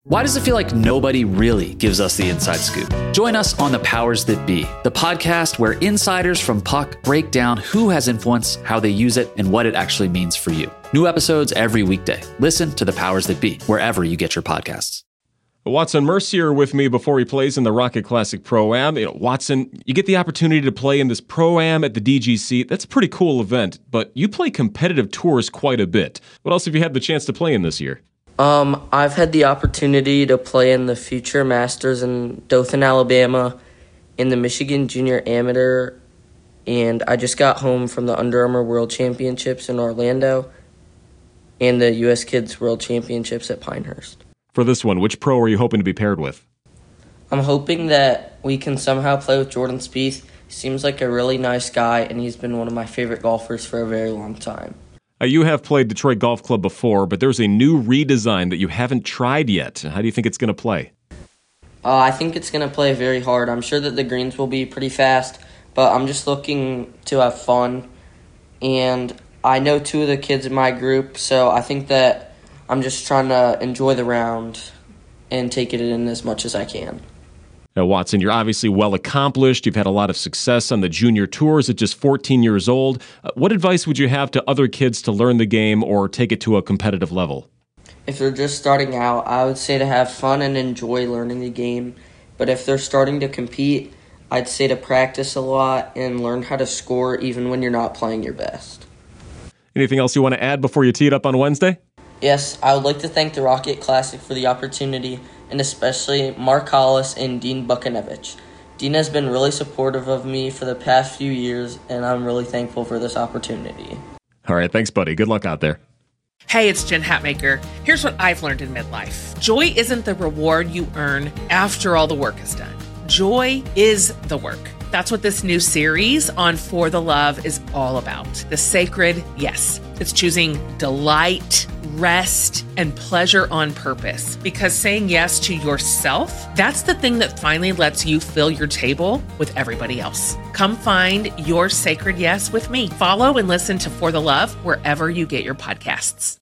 Why does it feel like nobody really gives us the inside scoop? Join us on The Powers That Be, the podcast where insiders from Puck break down who has influence, how they use it, and what it actually means for you. New episodes every weekday. Listen to The Powers That Be, wherever you get your podcasts. Watson Mercier with me before he plays in the Rocket Classic Pro-Am. Watson, you get the opportunity to play in this Pro-Am at the DGC. That's a pretty cool event, but you play competitive tours quite a bit. What else have you had the chance to play in this year? I've had the opportunity to play in the Future Masters in Dothan, Alabama, in the Michigan Junior Amateur, and I just got home from the Under Armour World Championships in Orlando and the U.S. Kids World Championships at Pinehurst. For this one, which pro are you hoping to be paired with? I'm hoping that we can somehow play with Jordan Spieth. He seems like a really nice guy, and he's been one of my favorite golfers for a very long time. You have played Detroit Golf Club before, but there's a new redesign that you haven't tried yet. How do you think it's going to play? I think it's going to play very hard. I'm sure that the greens will be pretty fast, but I'm just looking to have fun. And I know two of the kids in my group, so I think that I'm just trying to enjoy the round and take it in as much as I can. Now, Watson, you're obviously well accomplished. You've had a lot of success on the junior tours at just 14 years old. What advice would you have to other kids to learn the game or take it to a competitive level? If they're just starting out, I would say to have fun and enjoy learning the game. But if they're starting to compete, I'd say to practice a lot and learn how to score even when you're not playing your best. Anything else you want to add before you tee it up on Wednesday? Yes, I would like to thank the Rocket Classic for the opportunity, and especially Mark Hollis and Dean Bukanevich. Dean has been really supportive of me for the past few years, and I'm really thankful for this opportunity. All right, thanks, buddy. Good luck out there. Hey, it's Jen Hatmaker. Here's what I've learned in midlife. Joy isn't the reward you earn after all the work is done. Joy is the work. That's what this new series on For the Love is all about. The sacred yes. It's choosing delight, rest, and pleasure on purpose. Because saying yes to yourself, that's the thing that finally lets you fill your table with everybody else. Come find your sacred yes with me. Follow and listen to For the Love wherever you get your podcasts.